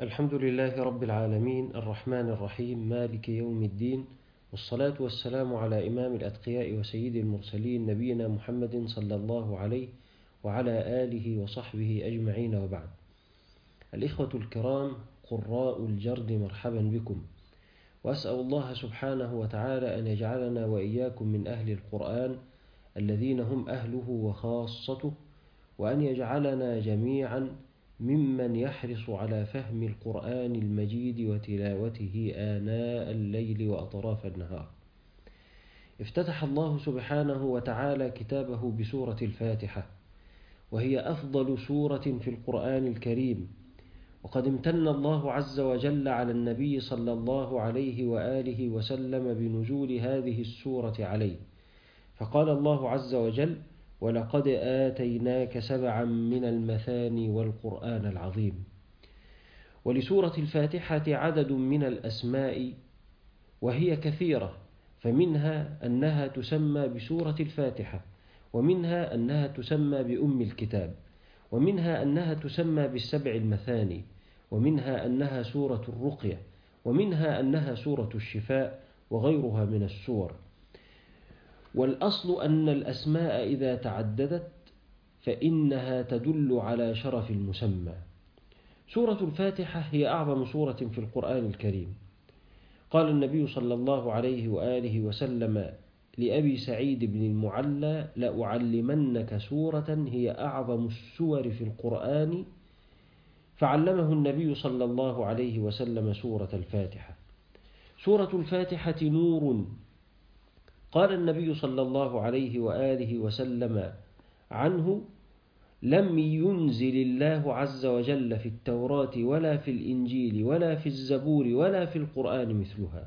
الحمد لله رب العالمين الرحمن الرحيم مالك يوم الدين، والصلاة والسلام على إمام الأتقياء وسيد المرسلين نبينا محمد صلى الله عليه وعلى آله وصحبه أجمعين، وبعد. الإخوة الكرام قراء الجرد، مرحبا بكم، وأسأل الله سبحانه وتعالى أن يجعلنا وإياكم من أهل القرآن الذين هم أهله وخاصته، وأن يجعلنا جميعا ممن يحرص على فهم القرآن المجيد وتلاوته آناء الليل وأطراف النهار. افتتح الله سبحانه وتعالى كتابه بسورة الفاتحة، وهي أفضل سورة في القرآن الكريم، وقد امتن الله عز وجل على النبي صلى الله عليه وآله وسلم بنزول هذه السورة عليه، فقال الله عز وجل: ولقد آتيناك 7 من المثاني والقرآن العظيم. ولسورة الفاتحة عدد من الأسماء وهي كثيرة، فمنها أنها تسمى بسورة الفاتحة، ومنها أنها تسمى بأم الكتاب، ومنها أنها تسمى بالسبع المثاني، ومنها أنها سورة الرقية، ومنها أنها سورة الشفاء، وغيرها من السور. والأصل أن الأسماء إذا تعددت فإنها تدل على شرف المسمى. سورة الفاتحة هي أعظم سورة في القرآن الكريم. قال النبي صلى الله عليه وآله وسلم لأبي سعيد بن المعلى: لأعلمنك سورة هي أعظم السور في القرآن، فعلمه النبي صلى الله عليه وسلم سورة الفاتحة. سورة الفاتحة نور. قال النبي صلى الله عليه وآله وسلم عنه: لم ينزل الله عز وجل في التوراة ولا في الإنجيل ولا في الزبور ولا في القرآن مثلها.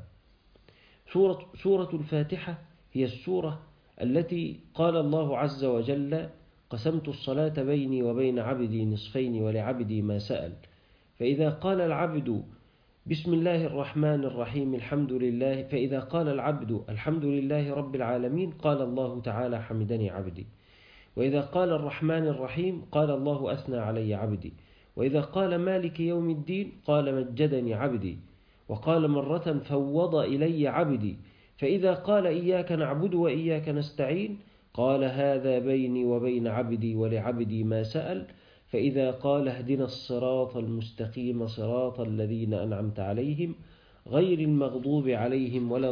سورة الفاتحة هي السورة التي قال الله عز وجل: قسمت الصلاة بيني وبين عبدي نصفين ولعبدي ما سأل. فإذا قال العبد بسم الله الرحمن الرحيم فإذا قال العبد الحمد لله رب العالمين، قال الله تعالى: حمدني عبدي. وإذا قال الرحمن الرحيم قال الله: أثنى علي عبدي. وإذا قال مالك يوم الدين قال: مجدني عبدي. وقال مرة: فوض إلي عبدي. فإذا قال إياك نعبد وإياك نستعين قال: هذا بيني وبين عبدي ولعبدي ما سأل. فإذا قال: اهدنا الصراط المستقيم صراط الذين أنعمت عليهم غير المغضوب عليهم ولا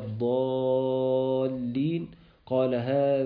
الضالين قال: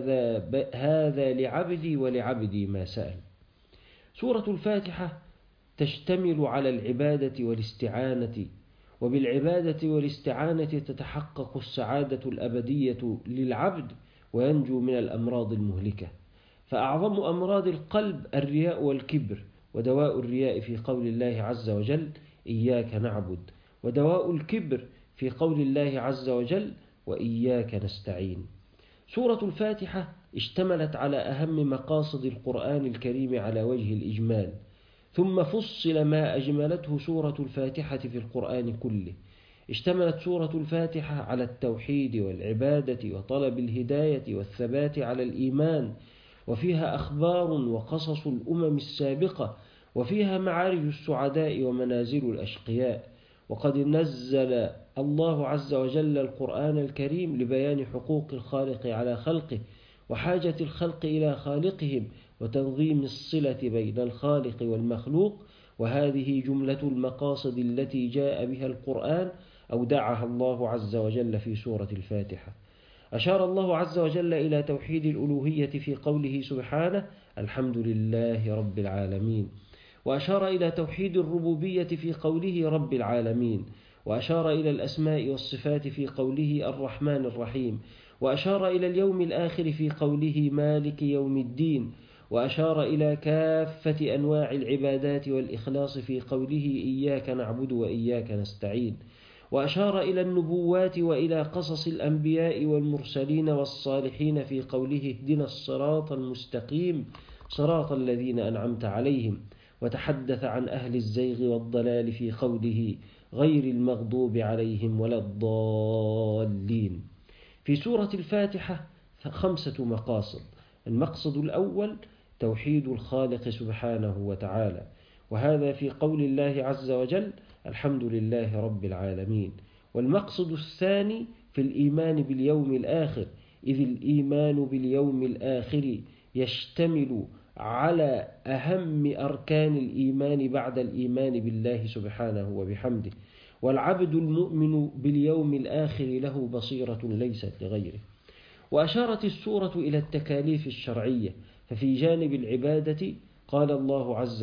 هذا لعبدي ولعبدي ما سأل. سورة الفاتحة تشتمل على العبادة والاستعانة، وبالعبادة والاستعانة تتحقق السعادة الأبدية للعبد وينجو من الأمراض المهلكة. فأعظم أمراض القلب الرياء والكبر، ودواء الرياء في قول الله عز وجل: إياك نعبد، ودواء الكبر في قول الله عز وجل: وإياك نستعين. سورة الفاتحة اشتملت على أهم مقاصد القرآن الكريم على وجه الإجمال، ثم فصل ما أجملته سورة الفاتحة في القرآن كله. اشتملت سورة الفاتحة على التوحيد والعبادة وطلب الهداية والثبات على الإيمان، وفيها أخبار وقصص الأمم السابقة، وفيها معارج السعداء ومنازل الأشقياء. وقد نزل الله عز وجل القرآن الكريم لبيان حقوق الخالق على خلقه، وحاجة الخلق إلى خالقهم، وتنظيم الصلة بين الخالق والمخلوق. وهذه جملة المقاصد التي جاء بها القرآن أودعها الله عز وجل في سورة الفاتحة. أشار الله عز وجل إلى توحيد الألوهية في قوله سبحانه: الحمد لله رب العالمين. وأشار إلى توحيد الربوبية في قوله رب العالمين. وأشار إلى الأسماء والصفات في قوله الرحمن الرحيم. وأشار إلى اليوم الآخر في قوله مالك يوم الدين. وأشار إلى كافة أنواع العبادات والإخلاص في قوله إياك نعبد وإياك نستعين. وأشار إلى النبوات وإلى قصص الأنبياء والمرسلين والصالحين في قوله اهدنا الصراط المستقيم صراط الذين أنعمت عليهم. وتحدث عن أهل الزيغ والضلال في قوله غير المغضوب عليهم ولا الضالين. في سورة الفاتحة 5 مقاصد. المقصد الأول توحيد الخالق سبحانه وتعالى، وهذا في قول الله عز وجل: الحمد لله رب العالمين. والمقصد الثاني في الإيمان باليوم الآخر، إذ الإيمان باليوم الآخر يشتمل على أهم أركان الإيمان بعد الإيمان بالله سبحانه وبحمده. والعبد المؤمن باليوم الآخر له بصيرة ليست لغيره. وأشارت السورة إلى التكاليف الشرعية، ففي جانب العبادة قال الله عز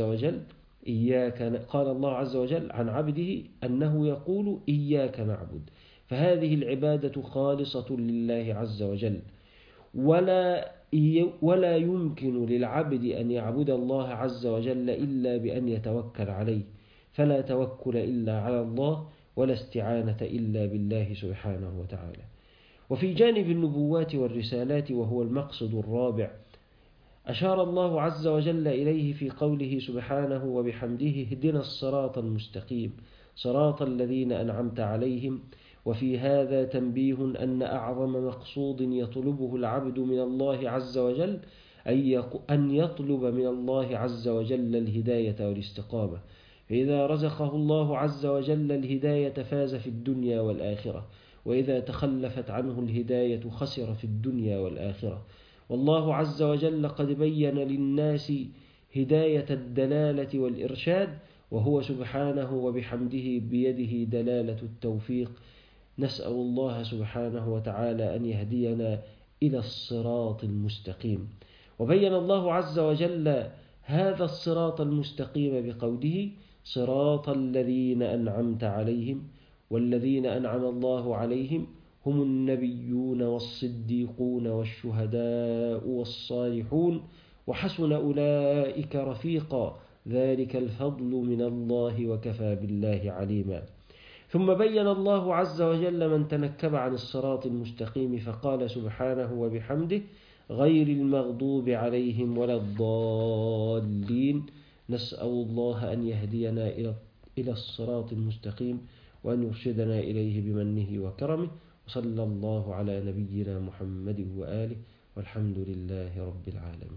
وجل عن عبده أنه يقول: إياك نعبد، فهذه العبادة خالصة لله عز وجل، ولا يمكن للعبد أن يعبد الله عز وجل إلا بأن يتوكل عليه، فلا توكل إلا على الله، ولا استعانة إلا بالله سبحانه وتعالى. وفي جانب النبوات والرسالات، وهو المقصد الرابع، أشار الله عز وجل إليه في قوله سبحانه وبحمده: اهدنا الصراط المستقيم صراط الذين أنعمت عليهم. وفي هذا تنبيه أن أعظم مقصود يطلبه العبد من الله عز وجل أن يطلب من الله عز وجل الهداية والاستقامة، فإذا رزقه الله عز وجل الهداية فاز في الدنيا والآخرة، وإذا تخلفت عنه الهداية خسر في الدنيا والآخرة. والله عز وجل قد بين للناس هداية الدلالة والإرشاد، وهو سبحانه وبحمده بيده دلالة التوفيق. نسأل الله سبحانه وتعالى أن يهدينا إلى الصراط المستقيم. وبين الله عز وجل هذا الصراط المستقيم بقوله: صراط الذين أنعمت عليهم. والذين أنعم الله عليهم هم النبيون والصديقون والشهداء والصالحون، وحسن أولئك رفيقا، ذلك الفضل من الله وكفى بالله عليما. ثم بين الله عز وجل من تنكب عن الصراط المستقيم، فقال سبحانه وبحمده: غير المغضوب عليهم ولا الضالين. نسأل الله أن يهدينا إلى الصراط المستقيم، وأن يرشدنا إليه بمنه وكرمه. وصلى الله على نبينا محمد وآله، والحمد لله رب العالمين.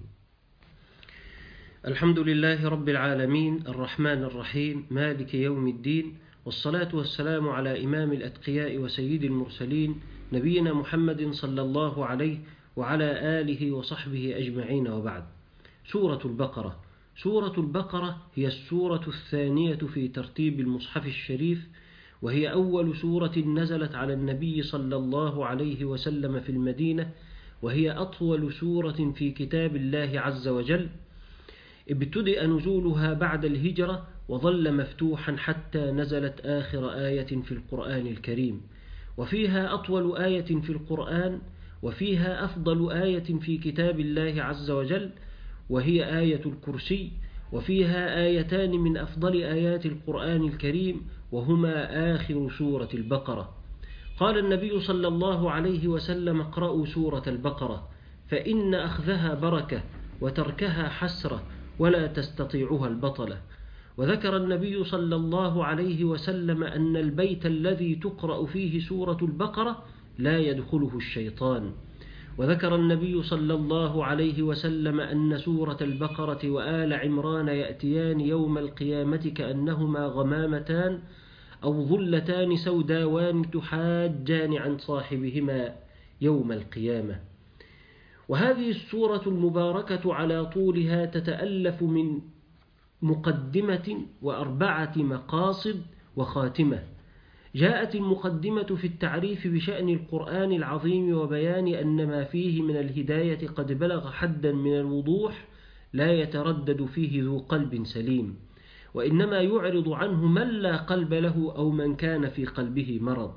الحمد لله رب العالمين، الرحمن الرحيم، مالك يوم الدين، والصلاة والسلام على إمام الأتقياء وسيد المرسلين، نبينا محمد صلى الله عليه وعلى آله وصحبه أجمعين، وبعد. سورة البقرة. سورة البقرة هي السورة الثانية في ترتيب المصحف الشريف، وهي أول سورة نزلت على النبي صلى الله عليه وسلم في المدينة، وهي أطول سورة في كتاب الله عز وجل. ابتدأ نزولها بعد الهجرة، وظل مفتوحا حتى نزلت آخر آية في القرآن الكريم، وفيها أطول آية في القرآن، وفيها أفضل آية في كتاب الله عز وجل، وهي آية الكرسي. وفيها آيتان من أفضل آيات القرآن الكريم، وهما آخر سورة البقرة. قال النبي صلى الله عليه وسلم: اقرأوا سورة البقرة، فإن أخذها بركة وتركها حسرة، ولا تستطيعها البطلة. وذكر النبي صلى الله عليه وسلم أن البيت الذي تقرأ فيه سورة البقرة لا يدخله الشيطان. وذكر النبي صلى الله عليه وسلم أن سورة البقرة وآل عمران يأتيان يوم القيامة كأنهما غمامتان أو ظلتان سوداوان تحاجان عن صاحبهما يوم القيامة. وهذه السورة المباركة على طولها تتألف من مقدمة و4 مقاصد وخاتمة. جاءت المقدمة في التعريف بشأن القرآن العظيم، وبيان أن ما فيه من الهداية قد بلغ حدا من الوضوح لا يتردد فيه ذو قلب سليم، وإنما يعرض عنه من لا قلب له أو من كان في قلبه مرض.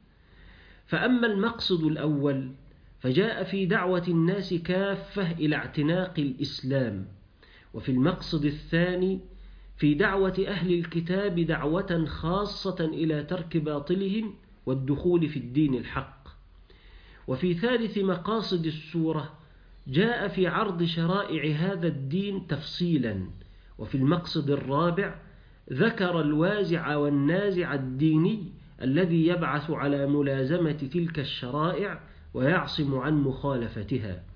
فأما المقصد الأول فجاء في دعوة الناس كافة إلى اعتناق الإسلام، وفي المقصد الثاني في دعوة أهل الكتاب دعوة خاصة إلى ترك باطلهم والدخول في الدين الحق. وفي ثالث مقاصد السورة جاء في عرض شرائع هذا الدين تفصيلا. وفي المقصد الرابع ذكر الوازع والنازع الديني الذي يبعث على ملازمة تلك الشرائع ويعصم عن مخالفتها.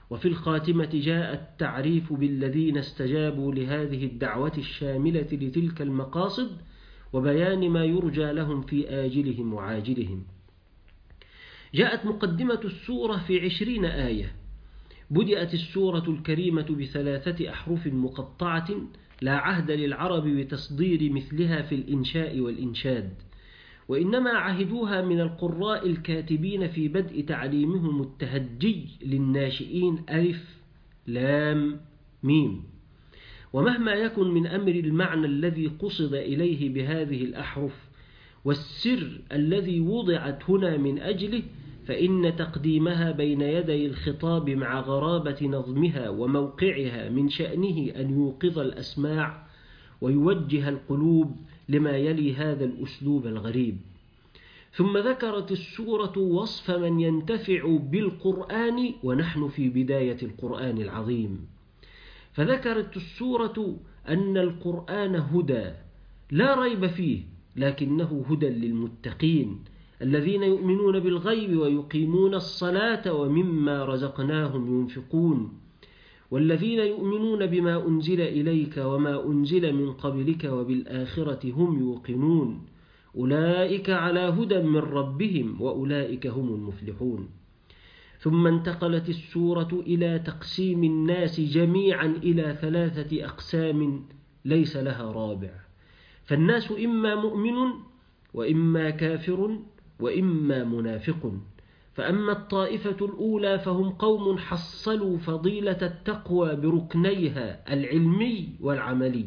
وفي الخاتمة جاء التعريف بالذين استجابوا لهذه الدعوة الشاملة لتلك المقاصد، وبيان ما يرجى لهم في آجلهم وعاجلهم. جاءت مقدمة السورة في 20 آية. بدأت السورة الكريمة ب3 أحرف مقطعة لا عهد للعرب بتصدير مثلها في الإنشاء والإنشاد، وإنما عهدوها من القراء الكاتبين في بدء تعليمهم التهجي للناشئين ألف لام ميم. ومهما يكن من أمر المعنى الذي قصد إليه بهذه الأحرف والسر الذي وضعت هنا من أجله، فإن تقديمها بين يدي الخطاب مع غرابة نظمها وموقعها من شأنه أن يوقظ الأسماع ويوجه القلوب لما يلي هذا الأسلوب الغريب. ثم ذكرت السورة وصف من ينتفع بالقرآن ونحن في بداية القرآن العظيم. فذكرت السورة أن القرآن هدى لا ريب فيه، لكنه هدى للمتقين الذين يؤمنون بالغيب ويقيمون الصلاة ومما رزقناهم ينفقون، والذين يؤمنون بما أنزل إليك وما أنزل من قبلك وبالآخرة هم يوقنون، أولئك على هدى من ربهم وأولئك هم المفلحون. ثم انتقلت السورة إلى تقسيم الناس جميعا إلى 3 أقسام ليس لها رابع، فالناس إما مؤمن وإما كافر وإما منافق. فأما الطائفة الأولى فهم قوم حصلوا فضيلة التقوى بركنيها العلمي والعملي،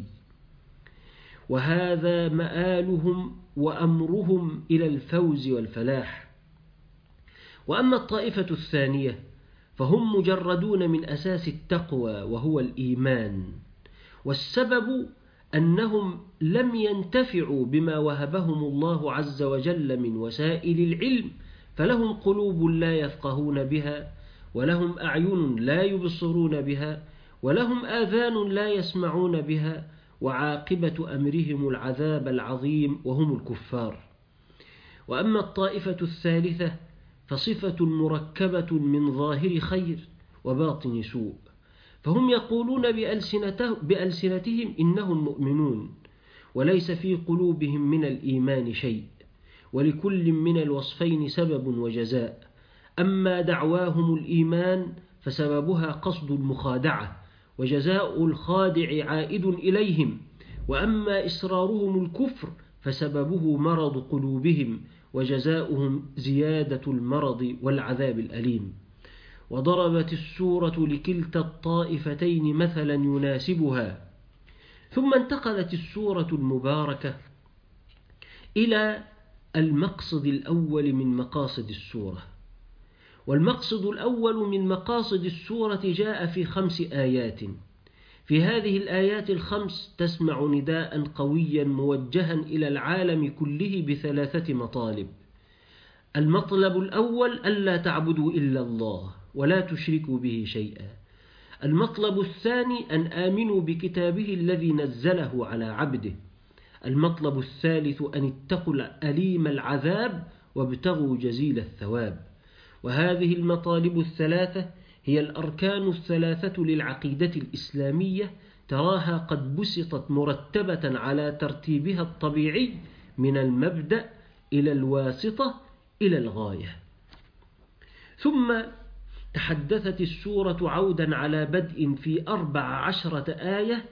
وهذا مآلهم وأمرهم إلى الفوز والفلاح. وأما الطائفة الثانية فهم مجردون من أساس التقوى وهو الإيمان، والسبب أنهم لم ينتفعوا بما وهبهم الله عز وجل من وسائل العلم، فلهم قلوب لا يفقهون بها، ولهم أعين لا يبصرون بها، ولهم آذان لا يسمعون بها، وعاقبة أمرهم العذاب العظيم وهم الكفار. وأما الطائفة الثالثة فصفة مركبة من ظاهر خير وباطن سوء، فهم يقولون بألسنتهم إنهم مؤمنون، وليس في قلوبهم من الإيمان شيء، ولكل من الوصفين سبب وجزاء. أما دعواهم الإيمان فسببها قصد المخادعة، وجزاء الخادع عائد إليهم. وأما إصرارهم الكفر فسببه مرض قلوبهم، وجزاؤهم زيادة المرض والعذاب الأليم. وضربت السورة لكلتا الطائفتين مثلا يناسبها. ثم انتقلت السورة المباركة إلى المقصد الأول من مقاصد السورة. والمقصد الأول من مقاصد السورة جاء في 5 آيات. في هذه الآيات ال5 تسمع نداء قويا موجها إلى العالم كله ب3 مطالب. المطلب الأول ألا تعبدوا إلا الله ولا تشركوا به شيئا. المطلب الثاني أن آمنوا بكتابه الذي نزله على عبده. المطلب الثالث أن اتقوا أليم العذاب وابتغوا جزيل الثواب. وهذه المطالب ال3 هي الأركان ال3 للعقيدة الإسلامية، تراها قد بسطت مرتبة على ترتيبها الطبيعي من المبدأ إلى الواسطة إلى الغاية. ثم تحدثت السورة عودا على بدء في 14 آية.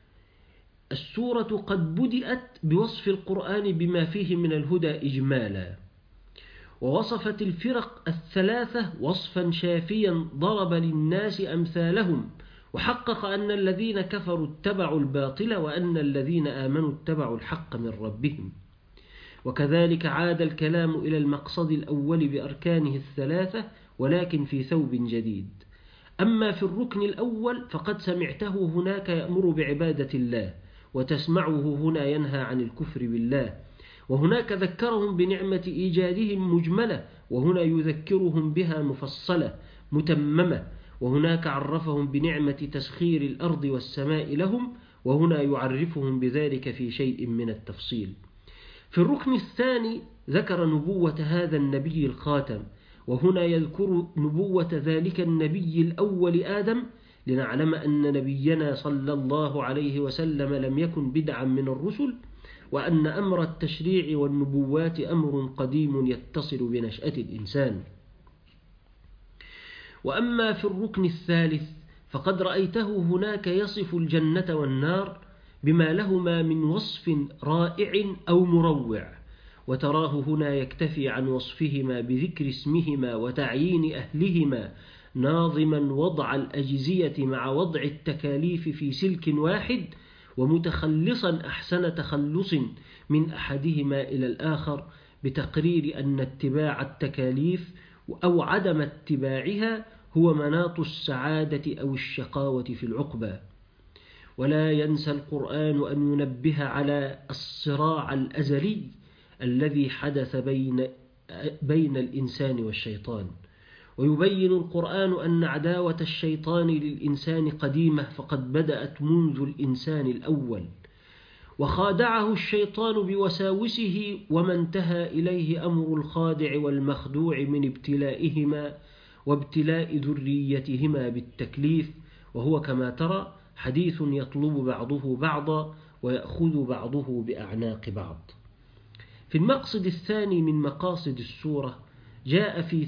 السورة قد بدأت بوصف القرآن بما فيه من الهدى إجمالا، ووصفت الفرق ال3 وصفا شافيا ضرب للناس أمثالهم، وحقق أن الذين كفروا اتبعوا الباطل وأن الذين آمنوا اتبعوا الحق من ربهم. وكذلك عاد الكلام إلى المقصد الأول بأركانه ال3 ولكن في ثوب جديد. أما في الركن الأول فقد سمعته هناك يأمر بعبادة الله، وتسمعه هنا ينهى عن الكفر بالله، وهناك ذكرهم بنعمة إيجادهم مجملة، وهنا يذكرهم بها مفصلة متممة، وهناك عرفهم بنعمة تسخير الأرض والسماء لهم، وهنا يعرفهم بذلك في شيء من التفصيل. في الركن الثاني ذكر نبوة هذا النبي الخاتم، وهنا يذكر نبوة ذلك النبي الأول آدم لنعلم أن نبينا صلى الله عليه وسلم لم يكن بدعا من الرسل، وأن أمر التشريع والنبوات أمر قديم يتصل بنشأة الإنسان. وأما في الركن الثالث فقد رأيته هناك يصف الجنة والنار بما لهما من وصف رائع أو مروع، وتراه هنا يكتفي عن وصفهما بذكر اسمهما وتعيين أهلهما، ناظما وضع الأجزية مع وضع التكاليف في سلك واحد، ومتخلصا أحسن تخلص من أحدهما إلى الآخر، بتقرير أن اتباع التكاليف أو عدم اتباعها هو مناط السعادة أو الشقاوة في العقبى. ولا ينسى القرآن أن ينبه على الصراع الأزلي الذي حدث بين الإنسان والشيطان، ويبين القرآن أن عداوة الشيطان للإنسان قديمة، فقد بدأت منذ الإنسان الأول، وخادعه الشيطان بوساوسه، وما انتهى إليه أمر الخادع والمخدوع من ابتلائهما وابتلاء ذريتهما بالتكليف، وهو كما ترى حديث يطلب بعضه بعضا ويأخذ بعضه بأعناق بعض. في المقصد الثاني من مقاصد السورة جاء في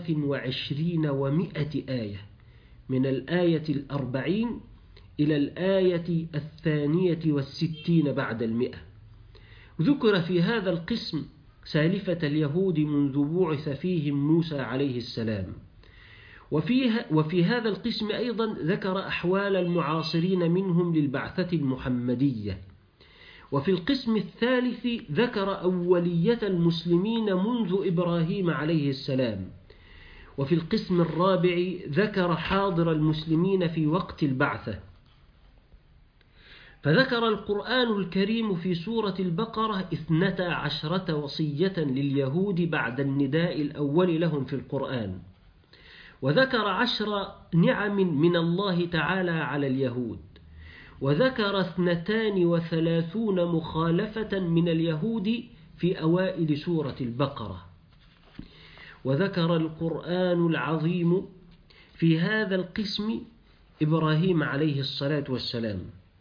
23 آية، من الآية 40 إلى الآية 62 بعد 100. ذكر في هذا القسم سالفة اليهود منذ بعث فيهم موسى عليه السلام، وفي هذا القسم أيضا ذكر أحوال المعاصرين منهم للبعثة المحمدية. وفي القسم الثالث ذكر أولية المسلمين منذ إبراهيم عليه السلام. وفي القسم الرابع ذكر حاضر المسلمين في وقت البعثة. فذكر القرآن الكريم في سورة البقرة 12 وصية لليهود بعد النداء الأول لهم في القرآن، وذكر 10 نعم من الله تعالى على اليهود، وذكر 32 مخالفة من اليهود في أوائل سورة البقرة. وذكر القرآن العظيم في هذا القسم إبراهيم عليه الصلاة والسلام،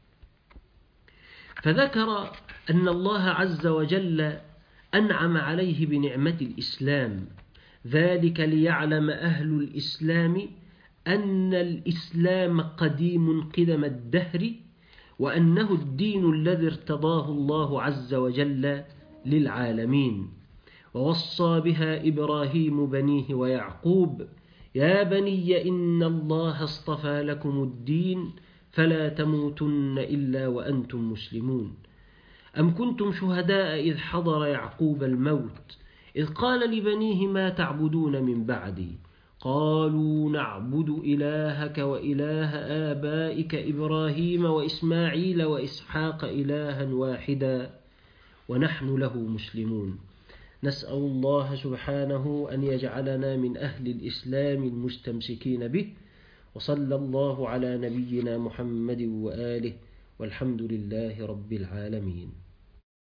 فذكر أن الله عز وجل أنعم عليه بنعمة الإسلام، ذلك ليعلم أهل الإسلام أن الإسلام قديم قدم الدهر، وأنه الدين الذي ارتضاه الله عز وجل للعالمين. ووصى بها إبراهيم بنيه ويعقوب: يا بني إن الله اصطفى لكم الدين فلا تموتن إلا وأنتم مسلمون. أم كنتم شهداء إذ حضر يعقوب الموت إذ قال لبنيه ما تعبدون من بعدي قالوا نعبد إلهك وإله آبائك إبراهيم وإسماعيل وإسحاق إلها واحدا ونحن له مسلمون. نسأل الله سبحانه أن يجعلنا من أهل الإسلام المستمسكين به، وصلى الله على نبينا محمد وآله، والحمد لله رب العالمين.